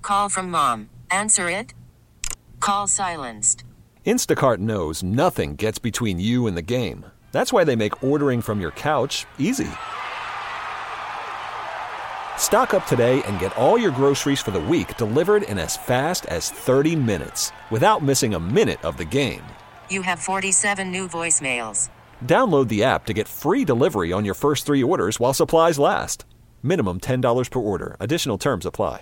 call from mom. Answer it. Call silenced. Instacart knows nothing gets between you and the game. That's why they make ordering from your couch easy. Stock up today and get all your groceries for the week delivered in as fast as 30 minutes without missing a minute of the game. You have 47 new voicemails. Download the app to get free delivery on your first 3 orders while supplies last. Minimum $10 per order. Additional terms apply.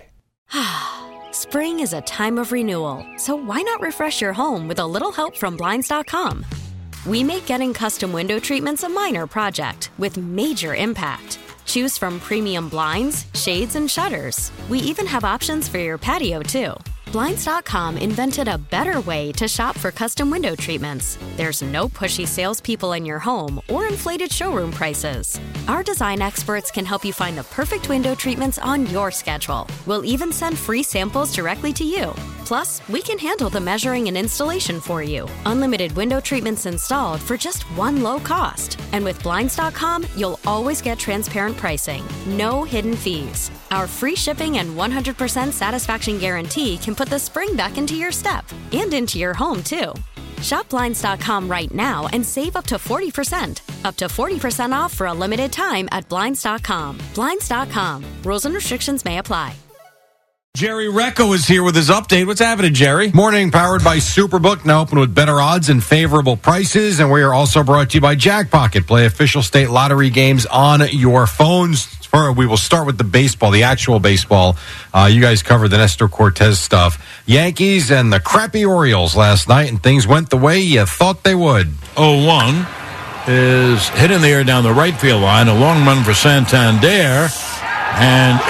Spring is a time of renewal, so why not refresh your home with a little help from Blinds.com? We make getting custom window treatments a minor project with major impact. Choose from premium blinds, shades, and shutters. We even have options for your patio, too. Blinds.com invented a better way to shop for custom window treatments. There's no pushy salespeople in your home or inflated showroom prices. Our design experts can help you find the perfect window treatments on your schedule. We'll even send free samples directly to you. Plus, we can handle the measuring and installation for you. Unlimited window treatments installed for just one low cost. And with Blinds.com, you'll always get transparent pricing. No hidden fees. Our free shipping and 100% satisfaction guarantee can put the spring back into your step and into your home, too. Shop Blinds.com right now and save up to 40%. Up to 40% off for a limited time at Blinds.com. Blinds.com. Rules and restrictions may apply. Jerry Recco is here with his update. What's happening, Jerry? Morning, powered by Superbook. Now open with better odds and favorable prices. And we are also brought to you by Jackpocket. Play official state lottery games on your phones. We will start with the baseball, the actual baseball. You guys covered the Nestor Cortez stuff. Yankees and the crappy Orioles last night, and things went the way you thought they would. 0-1 is hit in the air down the right field line. A long run for Santander, and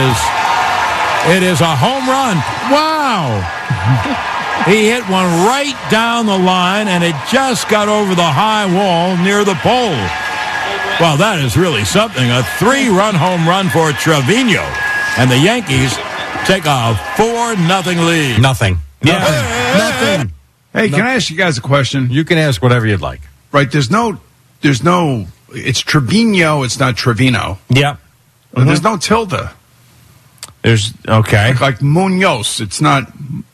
it is a home run. Wow. He hit one right down the line, and it just got over the high wall near the pole. Well, that is really something. A 3-run home run for Trevino. And the Yankees take a 4-0 lead. Nothing. Yeah. Nothing. Hey, can I ask you guys a question? You can ask whatever you'd like. Right, there's no, it's Trevino, it's not Trevino. Yeah. Mm-hmm. There's no tilde. There's, okay. Like Munoz, it's not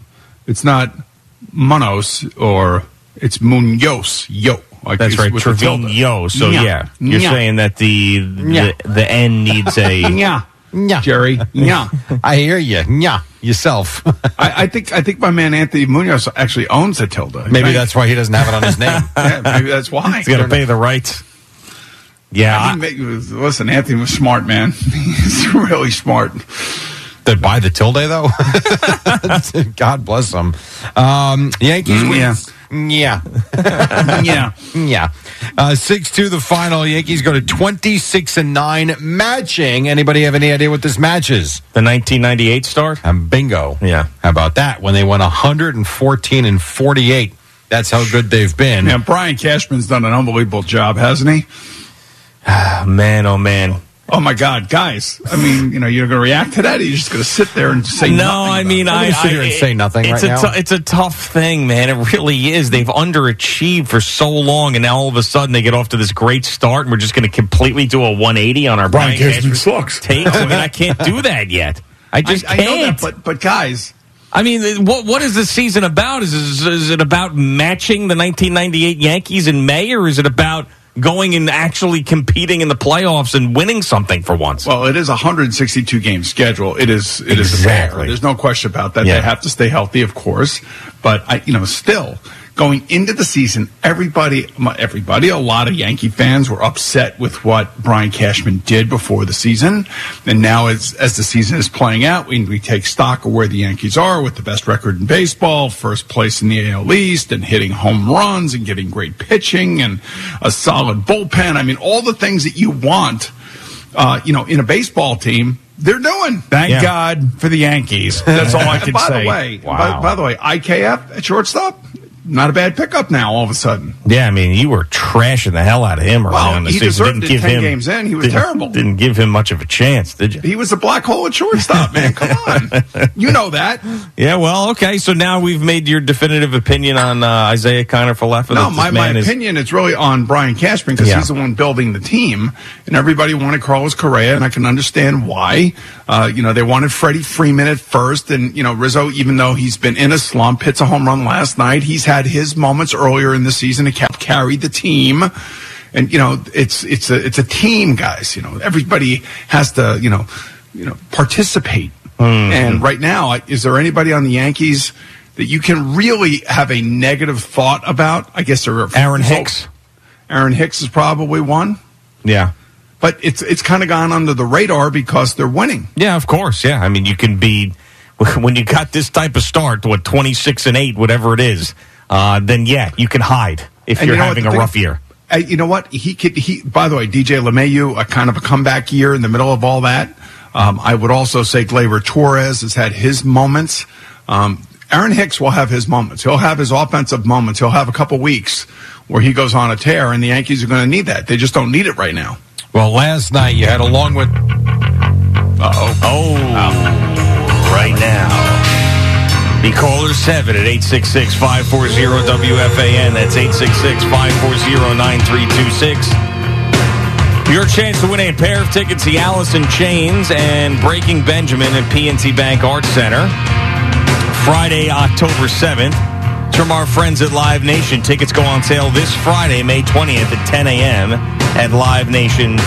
Munoz, or it's Munoz, yo. Like that's right, Trevino. So, yeah. You're saying that the N needs a... Yeah. Jerry. Yeah. I hear you. Yeah. Yourself. I think my man Anthony Munoz actually owns a tilde. Maybe that's why he doesn't have it on his name. Yeah, maybe that's why. He's got to pay the rights. Yeah. Listen, Anthony was smart, man. He's really smart. That buy the tilde, though? God bless them. Yankees win. Yeah. Yeah. Yeah. Yeah. 6-2 the final. Yankees go to 26-9, matching. Anybody have any idea what this match is? The 1998 start? Bingo. Yeah. How about that? When they won 114-48. That's how good they've been. Yeah, Brian Cashman's done an unbelievable job, hasn't he? Man, oh, man. Oh, my God, guys. I mean, you're going to react to that? Or you're just going to sit there and say nothing? No, I mean, I sit here and say nothing right now. It's a tough thing, man. It really is. They've underachieved for so long, and now all of a sudden they get off to this great start, and we're just going to completely do a 180 on our Brian Cashman sucks. Takes. I mean, I can't do that yet. I can't. I know that, but guys... I mean, what is this season about? Is it about matching the 1998 Yankees in May, or is it about going and actually competing in the playoffs and winning something for once? Well, it is a 162-game schedule. It is exactly. There's no question about that. Yeah. They have to stay healthy, of course. But, still, going into the season, everybody, a lot of Yankee fans were upset with what Brian Cashman did before the season. And now as the season is playing out, we take stock of where the Yankees are with the best record in baseball, first place in the AL East, and hitting home runs and getting great pitching and a solid bullpen. I mean, all the things that you want, in a baseball team, they're doing. Thank God for the Yankees. That's all I can say. By the way, IKF at shortstop, not a bad pickup now all of a sudden. Yeah, I mean, you were trashing the hell out of him early on the season. He deserved it 10 games in. He was terrible. Didn't give him much of a chance, did you? He was a black hole at shortstop, man. Come on. You know that. Yeah, well, okay. So now we've made your definitive opinion on Isaiah Kiner-Falefa. No, my opinion is really on Brian Cashman because he's the one building the team. and everybody wanted Carlos Correa, and I can understand why. They wanted Freddie Freeman at first, and, Rizzo, even though he's been in a slump, hits a home run last night. He's had his moments earlier in the season to carry the team. And, it's a team, guys. Everybody has to, participate. Mm-hmm. And right now, is there anybody on the Yankees that you can really have a negative thought about? I guess there are Aaron Hicks. Aaron Hicks is probably one. Yeah. But it's kind of gone under the radar because they're winning. Yeah, of course. Yeah. I mean, you can be, when you got this type of start, 26-8, whatever it is, then yeah, you can hide if you're having a rough year. You know what? He by the way, DJ LeMahieu, a kind of a comeback year in the middle of all that. I would also say Gleyber Torres has had his moments. Aaron Hicks will have his moments. He'll have his offensive moments. He'll have a couple weeks where he goes on a tear, and the Yankees are going to need that. They just don't need it right now. Well, last night you had along with... Right now. The caller 7 at 866-540-WFAN. That's 866-540-9326. Your chance to win a pair of tickets to Alice in Chains and Breaking Benjamin at PNC Bank Arts Center. Friday, October 7th. It's from our friends at Live Nation. Tickets go on sale this Friday, May 20th at 10 a.m. at livenation.com.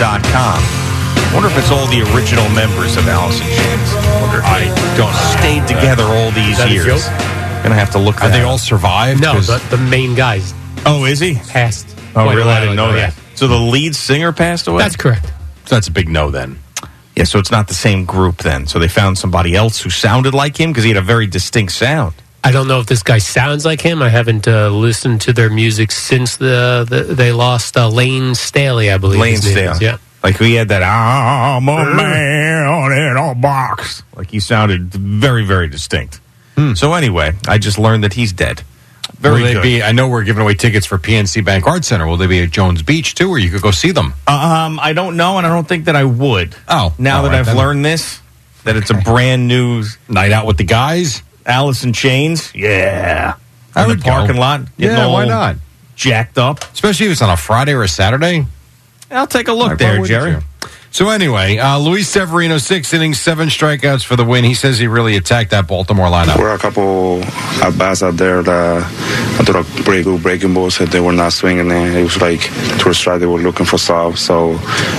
I wonder if it's all the original members of Alice in Chains. I don't know. Stayed together all these years. Gonna have to look that Are they up. all survived? No, the main guys Oh, is he? passed. Oh, quite a really? I while didn't know ago, that. yeah. So the lead singer passed away? That's correct. So that's a big no then. Yeah, so it's not the same group then. So they found somebody else who sounded like him because he had a very distinct sound. I don't know if this guy sounds like him. I haven't listened to their music since they lost Lane Staley, I believe. Lane his name Staley. is. Yeah. Like he had that, I'm a man in a box. Like he sounded very, very distinct. So anyway, I just learned that he's dead. Very Will good. they be? I know we're giving away tickets for PNC Bank Arts Center. Will they be at Jones Beach too, or you could go see them? I don't know, and I don't think that I would. Oh, now all that right, I've then. learned this, that it's a brand new Night out with the guys. Alice in Chains. Yeah, I in the would go. parking lot. Getting Yeah, all why not? Jacked up. Especially if it's on a Friday or a Saturday. I'll take a look Why there, wouldn't Jerry. you? So anyway, Luis Severino, 6 innings, 7 strikeouts for the win. He says he really attacked that Baltimore lineup. There were a couple at bats out there that I thought pretty good breaking balls. They were not swinging it. It was like to a strike. They were looking for soft. So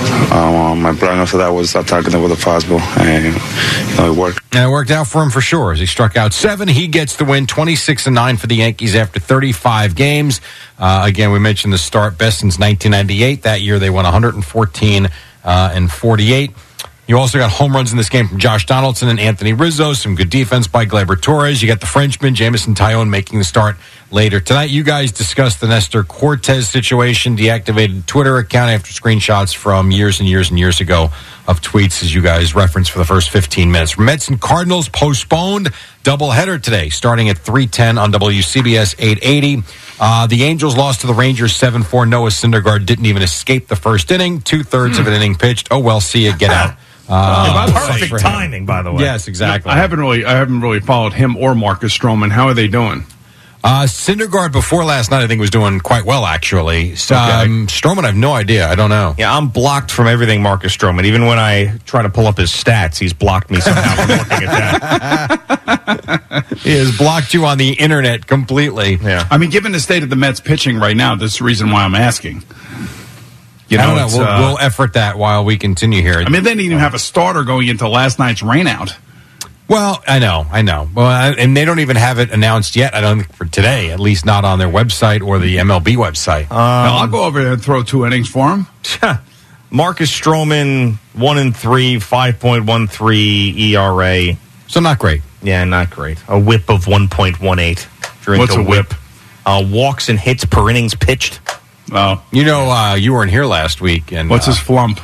my plan after that was attacking them with a fastball, and it worked. And it worked out for him for sure. As he struck out 7, he gets the win, 26-9 for the Yankees after 35 games. Again, we mentioned the start best since 1998. That year they won 114 and 48. You also got home runs in this game from Josh Donaldson and Anthony Rizzo. Some good defense by Gleyber Torres. You got the Frenchman, Jameson Taillon, making the start later tonight. You guys discussed the Nestor Cortez situation, deactivated Twitter account after screenshots from years and years and years ago of tweets, as you guys referenced for the first 15 minutes. Mets and Cardinals postponed doubleheader today, starting at 3:10 on WCBS 880. The Angels lost to the Rangers 7-4. Noah Syndergaard didn't even escape the first inning. 2/3 of an inning pitched. Oh, well, see you. Get out. Perfect timing, by the way. Yes, exactly. I haven't really followed him or Marcus Stroman. How are they doing? Syndergaard before last night, I think, was doing quite well, actually. Stroman, I have no idea. I don't know. Yeah, I'm blocked from everything Marcus Stroman. Even when I try to pull up his stats, he's blocked me somehow from looking at that. He has blocked you on the internet completely. Yeah. I mean, given the state of the Mets pitching right now, that's the reason why I'm asking. I don't know. We'll effort that while we continue here. I mean, they didn't even have a starter going into last night's rainout. Well, I know. Well, and they don't even have it announced yet, I don't think, for today, at least not on their website or the MLB website. Now, I'll go over there and throw 2 innings for him. Marcus Stroman, 1-3, 5.13 ERA. So not great. Yeah, not great. A whip of 1.18. What's a whip? Walks and hits per innings pitched. Oh, You know, you weren't here last week. And what's his flump?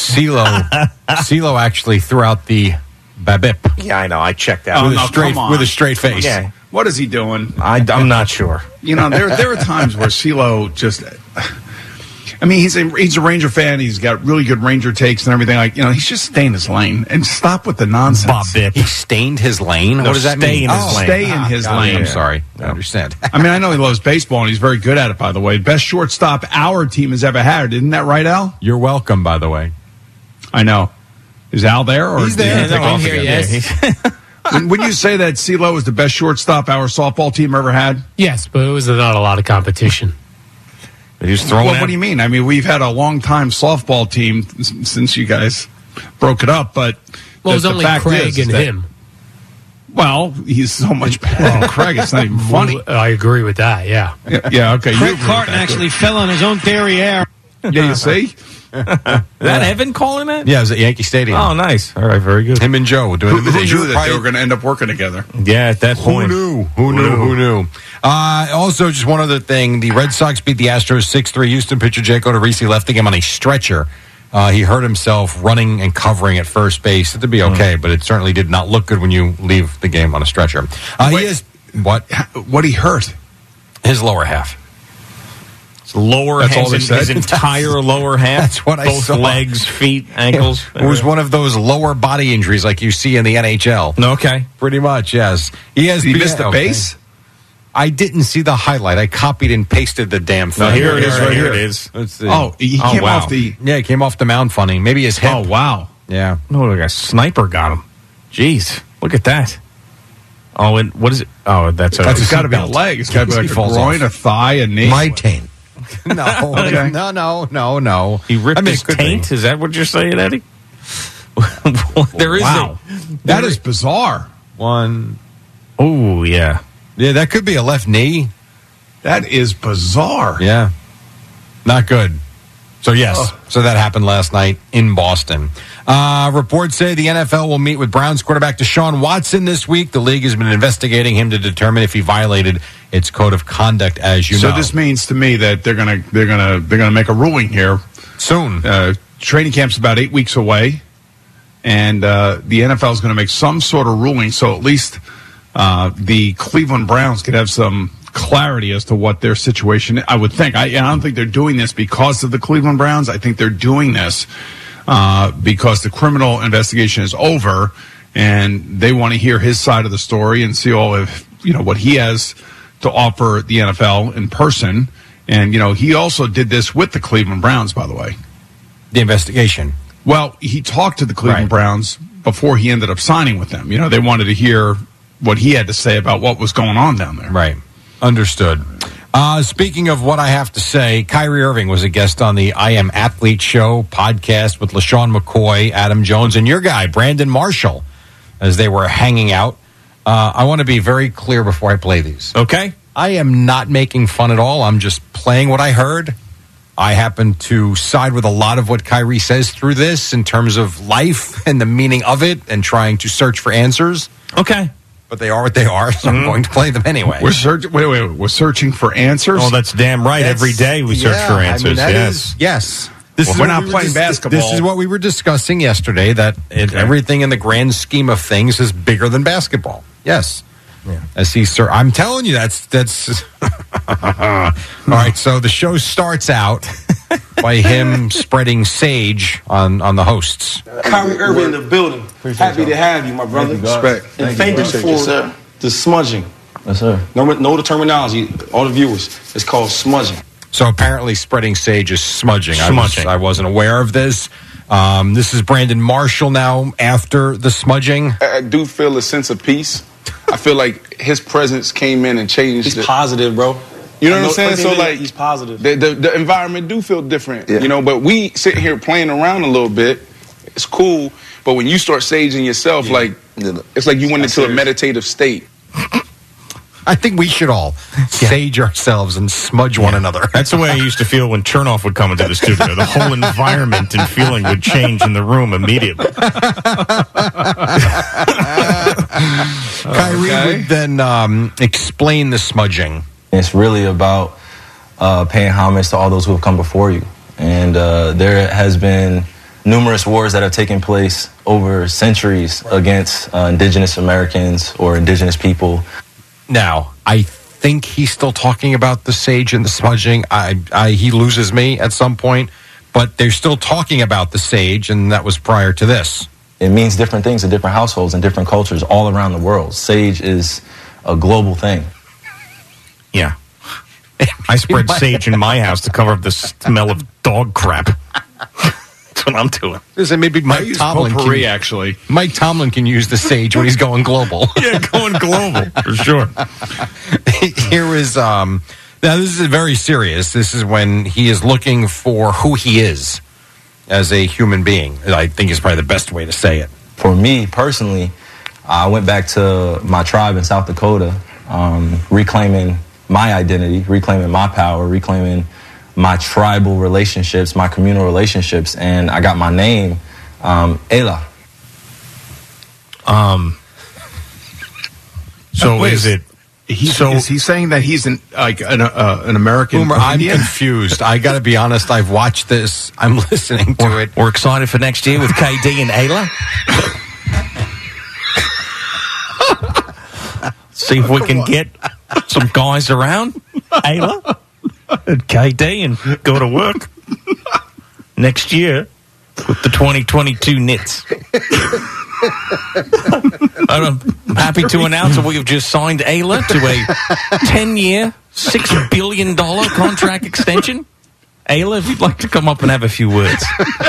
CeeLo actually threw out the BABIP Yeah, I know. I checked out. Oh, with, no, come on. a straight face. Yeah, What is he doing? I'm not sure. You know, there are times where CeeLo just I mean, he's a Ranger fan. He's got really good Ranger takes and everything. Like, he's just staying his lane and stop with the nonsense. Bob Bitt. He stained his lane? No, what does that mean? Stay in his lane. I'm sorry. I understand. I mean, I know he loves baseball and he's very good at it, by the way. Best shortstop our team has ever had. Isn't that right, Al? You're welcome, by the way. I know. Is Al there? Or he's there. I'm here, yes. Would you say that CeeLo is the best shortstop our softball team ever had? Yes, but it was not a lot of competition. He's throwing. Well, what do you mean? I mean, we've had a long-time softball team since you guys broke it up, but it was only Craig and him. Well, he's so much better than Craig. It's not even funny. I agree with that. Yeah. Yeah. Okay. Craig Carton actually fell on his own derriere. Yeah. You see. That Evan calling that? Yeah, it was at Yankee Stadium. Oh, nice. All right, very good. Him and Joe were doing it. Who knew that they were going to end up working together? Yeah, at that point. Who knew? Also, just one other thing. The Red Sox beat the Astros 6-3. Houston pitcher Jake Odorizzi left the game on a stretcher. He hurt himself running and covering at first base. It'd be okay, but it certainly did not look good when you leave the game on a stretcher. What he hurt? His lower half. Lower That's half, all they said? his entire lower half. That's what I Both saw. legs, feet, ankles. It was one of those lower body injuries like you see in the NHL. Okay. Pretty much, yes. He missed the base? I didn't see the highlight. I copied and pasted the damn thing. No, here it is, right here. It is. Let's see. He came off the... Yeah, he came off the mound funny. Maybe his hip. Oh, wow. Yeah. No, like a sniper got him. Jeez, look at that. Oh, and what is it? Oh, that's it's got to be a leg. It's got to be like a groin, a thigh, a knee. My taint. No, Okay. no. He ripped his taint? Is that what you're saying, Eddie? There is that is bizarre. One. Oh, yeah. Yeah, that could be a left knee. That is bizarre. Yeah. Not good. So, yes. So that happened last night in Boston. Reports say the NFL will meet with Browns quarterback Deshaun Watson this week. The league has been investigating him to determine if he violated its code of conduct, as you know. So this means to me that they're gonna make a ruling here soon. Training camp's about 8 weeks away, and the NFL is going to make some sort of ruling. So at least the Cleveland Browns could have some clarity as to what their situation is. I would think. I don't think they're doing this because of the Cleveland Browns. I think they're doing this because the criminal investigation is over, and they want to hear his side of the story and see all of what he has to offer the NFL in person. And he also did this with the Cleveland Browns, by the way. The investigation. Well, he talked to the Cleveland Browns before he ended up signing with them. They wanted to hear what he had to say about what was going on down there. Right. Understood. Speaking of what I have to say, Kyrie Irving was a guest on the I Am Athlete Show podcast with LaShawn McCoy, Adam Jones, and your guy, Brandon Marshall, as they were hanging out. I want to be very clear before I play these. Okay. I am not making fun at all. I'm just playing what I heard. I happen to side with a lot of what Kyrie says through this in terms of life and the meaning of it and trying to search for answers. Okay. But they are what they are, so I'm going to play them anyway. We're searching for answers? Oh, that's damn right. Every day we search for answers. Yes. We're not playing basketball. This is what we were discussing yesterday, that everything in the grand scheme of things is bigger than basketball. Yes. Yeah. I'm telling you, that's all right. So the show starts out by him spreading sage on the hosts. Kyrie Irving in the building. Happy to have you, my brother. Respect. And thank you for the smudging. Yes, sir. Know the terminology, all the viewers. It's called smudging. So apparently spreading sage is smudging. I wasn't aware of this. This is Brandon Marshall now after the smudging. I do feel a sense of peace. I feel like his presence came in and changed. He's positive, bro. You know what I'm saying? So like, he's positive. The environment do feel different, but we sit here playing around a little bit. It's cool, but when you start saging yourself, it's like you went into a meditative state. I think we should all sage ourselves and smudge one another. That's the way I used to feel when Chernoff would come into the studio. The whole environment and feeling would change in the room immediately. Kyrie would then explain the smudging. It's really about paying homage to all those who have come before you. And there has been numerous wars that have taken place over centuries against indigenous Americans or indigenous people. Now, I think he's still talking about the sage and the smudging. He loses me at some point, but they're still talking about the sage, and that was prior to this. It means different things in different households and different cultures all around the world. Sage is a global thing. Yeah. I spread sage in my house to cover up the smell of dog crap. That's what I'm doing. Listen, maybe Mike Tomlin Mike Tomlin can use the sage when he's going global. Yeah, going global for sure. Here is now this is very serious. This is when he is looking for who he is as a human being. I think is probably the best way to say it. For me personally, I went back to my tribe in South Dakota, reclaiming my identity, reclaiming my power, reclaiming my tribal relationships, my communal relationships, and I got my name, Ela. So is it? Is he saying that he's an American? Boomer, I'm Indian? confused. I got to be honest. I've watched this. I'm listening to it. We're excited for next year with KD and Ayla. See if we can get some guys around, Ayla and KD, and go to work next year with the 2022 Nits. I'm happy to announce that we have just signed Ayla to a 10-year, $6 billion contract extension. Ayla, if you'd like to come up and have a few words.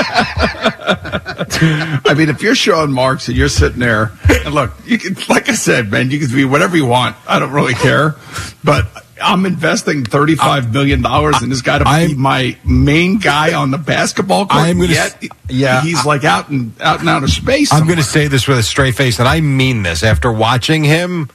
I mean, if you're Sean Marks and you're sitting there, and look, you can, like I said, man, you can be whatever you want. I don't really care. But I'm investing $35 million in this guy to be my main guy on the basketball court. He's like out in outer space. I'm going to say this with a straight face, and I mean this. After watching him,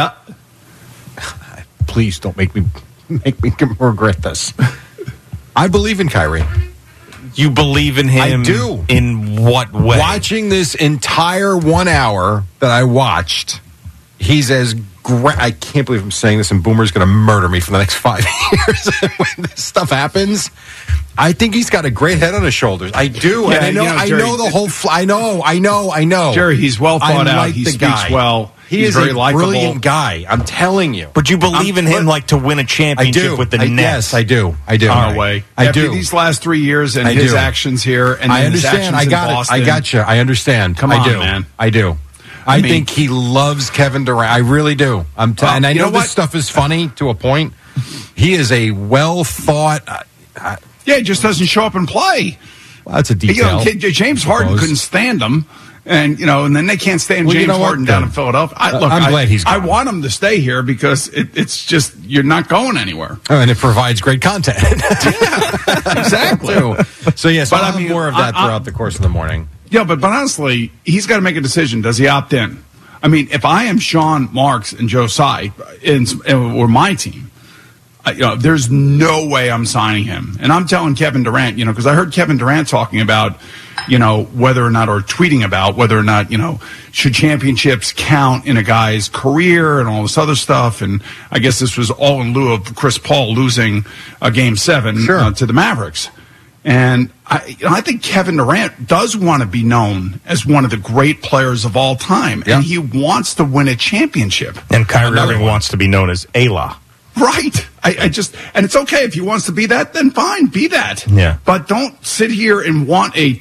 please don't make me regret this. I believe in Kyrie. You believe in him? I do. In what way? Watching this entire 1 hour that I watched, he's as great. I can't believe I'm saying this, and Boomer's going to murder me for the next 5 years when this stuff happens. I think he's got a great head on his shoulders. I do. Yeah, and I know the whole. I know. Jerry, he's well thought out. He speaks well. He He's is very a likable. brilliant guy. I'm telling you. But you believe in him like to win a championship with the Nets? Yes, I do. Our way. I After do. these last 3 years and his actions here, and I then his understand. actions I got in it. Boston. I got you. I understand. Come on, man. I do. I think he loves Kevin Durant. I really do. And I know this stuff is funny to a point. He is a well thought. He just doesn't show up and play. Well, that's a detail. James Harden couldn't stand him. And, and then they can't stand James Harden down in Philadelphia. I'm glad he's gone. I want him to stay here because it's just, you're not going anywhere. Oh, and it provides great content. Exactly. So, yes, but I'll have more of that throughout the course of the morning. Yeah, but honestly, he's got to make a decision. Does he opt in? I mean, if I am Sean Marks and Joe Tsai or my team, there's no way I'm signing him. And I'm telling Kevin Durant, because I heard Kevin Durant talking about, whether or not, or tweeting about whether or not, should championships count in a guy's career and all this other stuff. And I guess this was all in lieu of Chris Paul losing a Game 7 to the Mavericks. And I think Kevin Durant does want to be known as one of the great players of all time. And he wants to win a championship. And Kyrie Irving wants to be known as Ayla. Right. And it's okay if he wants to be that, then fine, be that. Yeah. But don't sit here and want a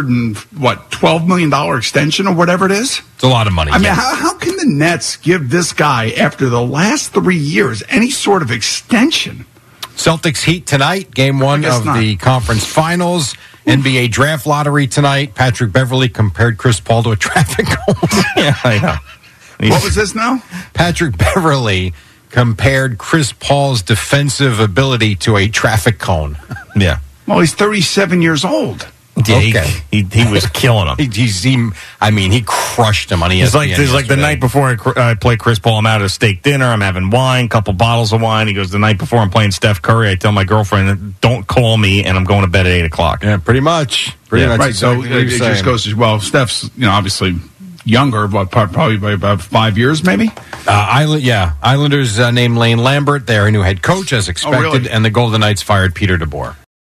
$12 million extension or whatever it is. It's a lot of money. I mean, how can the Nets give this guy, after the last 3 years, any sort of extension? Celtics Heat tonight, game 1 of the conference finals. NBA draft lottery tonight. Patrick Beverley compared Chris Paul to a traffic cone. Yeah, I know. What was this now? Patrick Beverley compared Chris Paul's defensive ability to a traffic cone. Yeah. Well, he's 37 years old. Yeah, okay. He was killing him. He crushed him on ESPN. It's like the night before I play Chris Paul, I'm out at a steak dinner, I'm having wine, couple bottles of wine. He goes, the night before I'm playing Steph Curry, I tell my girlfriend, don't call me, and I'm going to bed at 8 o'clock. Yeah, pretty much. Pretty much. Right, Exactly so it just goes, well, Steph's, obviously younger, but probably by about 5 years, maybe? Islanders named Lane Lambert their new head coach, as expected, and the Golden Knights fired Peter DeBoer.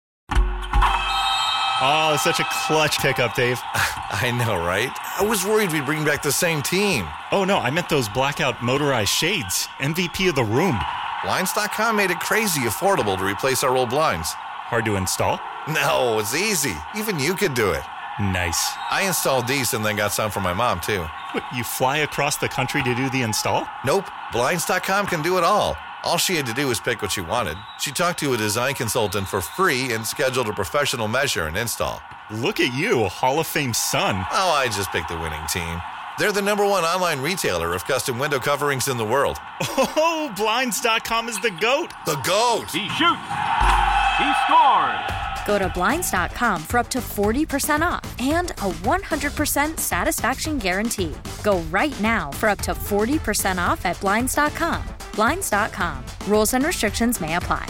Oh, it's such a clutch pickup, Dave. I know, right? I was worried we'd bring back the same team. Oh, no, I meant those blackout motorized shades. MVP of the room. Blinds.com made it crazy affordable to replace our old blinds. Hard to install? No, it's easy. Even you could do it. Nice. I installed these and then got some for my mom, too. What, you fly across the country to do the install? Nope. Blinds.com can do it all. All she had to do was pick what she wanted. She talked to a design consultant for free and scheduled a professional measure and install. Look at you, a Hall of Fame son. Oh, I just picked the winning team. They're the #1 online retailer of custom window coverings in the world. Oh, Blinds.com is the GOAT. The GOAT. He shoots. He scores. Go to Blinds.com for up to 40% off and a 100% satisfaction guarantee. Go right now for up to 40% off at Blinds.com. Blinds.com. Rules and restrictions may apply.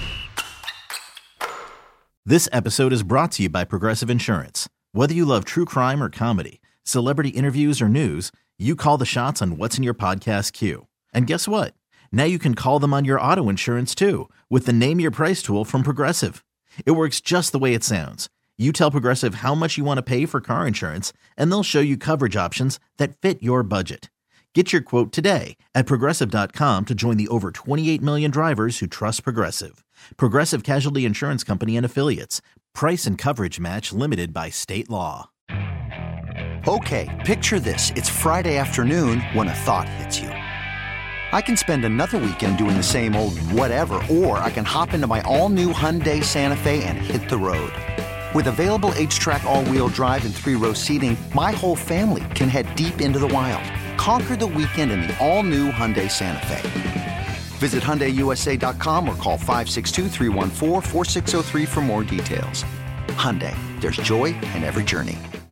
This episode is brought to you by Progressive Insurance. Whether you love true crime or comedy, celebrity interviews or news, you call the shots on what's in your podcast queue. And guess what? Now you can call them on your auto insurance too with the Name Your Price tool from Progressive. It works just the way it sounds. You tell Progressive how much you want to pay for car insurance, and they'll show you coverage options that fit your budget. Get your quote today at Progressive.com to join the over 28 million drivers who trust Progressive. Progressive Casualty Insurance Company and Affiliates. Price and coverage match limited by state law. Okay, picture this. It's Friday afternoon when a thought hits you. I can spend another weekend doing the same old whatever, or I can hop into my all-new Hyundai Santa Fe and hit the road. With available H-Track all-wheel drive and 3-row seating, my whole family can head deep into the wild. Conquer the weekend in the all-new Hyundai Santa Fe. Visit HyundaiUSA.com or call 562-314-4603 for more details. Hyundai, there's joy in every journey.